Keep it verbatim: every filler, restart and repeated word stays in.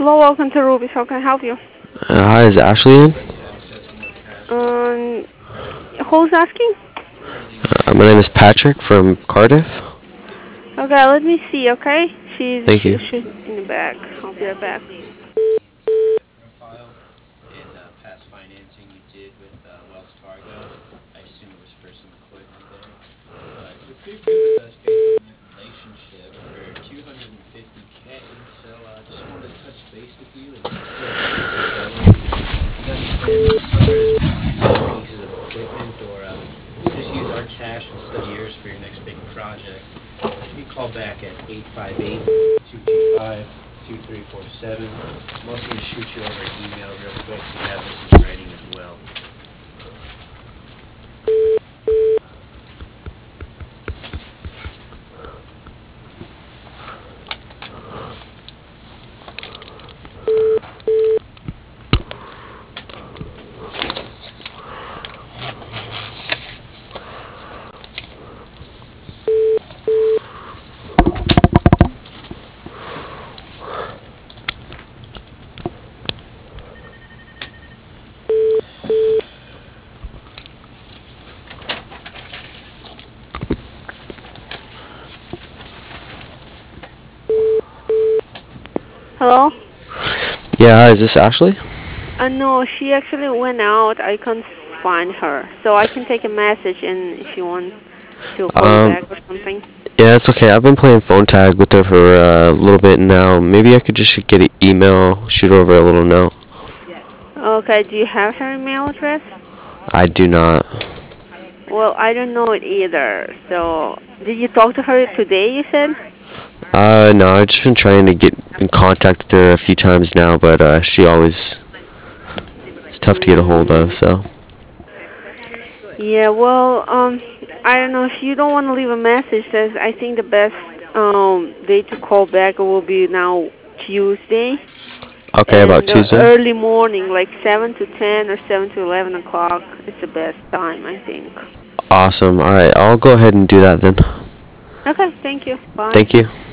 Hello, welcome to Ruby's. How can I help you? Uh, hi, is Ashley in? Um, who's asking? Uh, my name is Patrick from Cardiff. Okay, let me see. Okay, she's Thank she, you. she's in the back. I'll be right back. Hello? Yeah, hi, is this Ashley? Uh, no, she actually went out. I can't find her, so I can take a message, and if you want, she'll call you Um, back or something. yeah, it's okay. I've been playing phone tag with her for uh, a little bit now. Maybe I could just get an email, shoot over a little note. Okay, do you have her email address? I do not. Well, I don't know it either. So, did you talk to her today? You said. Uh, no, I've just been trying to get in contact with her a few times now, but uh, she always it's tough to get a hold of. Mm. So. Yeah, well, um, I don't know if you don't want to leave a message. Says I think the best um day to call back will be now Tuesday Okay, about and uh, Tuesday. early morning, like seven to ten or seven to eleven o'clock. It's the best time, I think. Awesome. All right, I'll go ahead and do that then. Okay, thank you. Bye. Thank you.